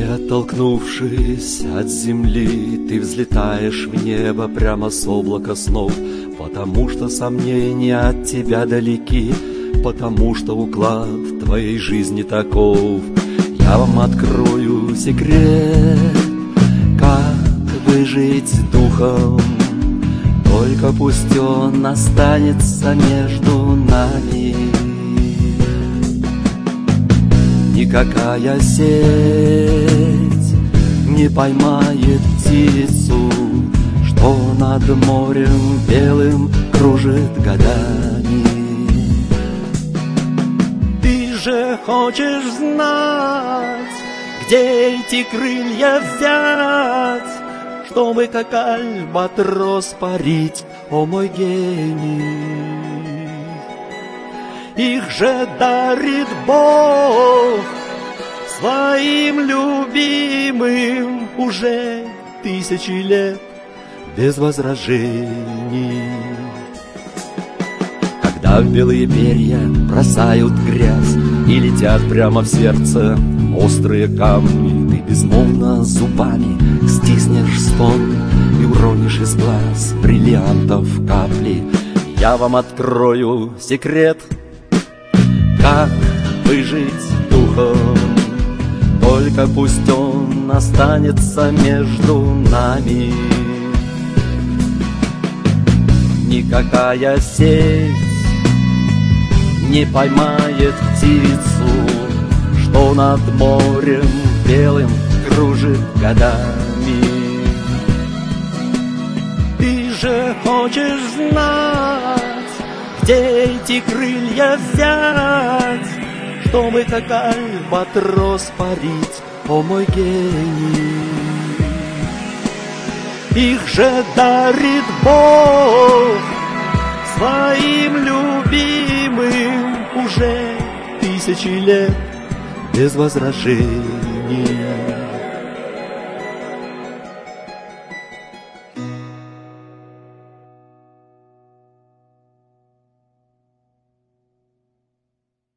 оттолкнувшись от земли, ты взлетаешь в небо прямо с облака снов, потому что сомнения от тебя далеки, потому что уклад твоей жизни таков. Я вам открою секрет, как выжить духом, только пусть он останется между нами. Никакая сеть не поймает птицу, что над морем белым кружит годами. Ты же хочешь знать, где эти крылья взять, чтобы как альбатрос парить, о мой гений. Их же дарит Бог своим любимым уже тысячи лет без возражений. Когда в белые перья бросают грязь и летят прямо в сердце острые камни, ты безмолвно зубами стиснешь стон и уронишь из глаз бриллиантов капли. Я вам открою секрет, как выжить духом, только пусть он останется между нами. Никакая сеть не поймает птицу, что над морем белым кружит годами. Ты же хочешь знать, где эти крылья взять, чтобы как альбатрос парить, о мой гений. Их же дарит Бог своим любимым уже тысячи лет без возражений.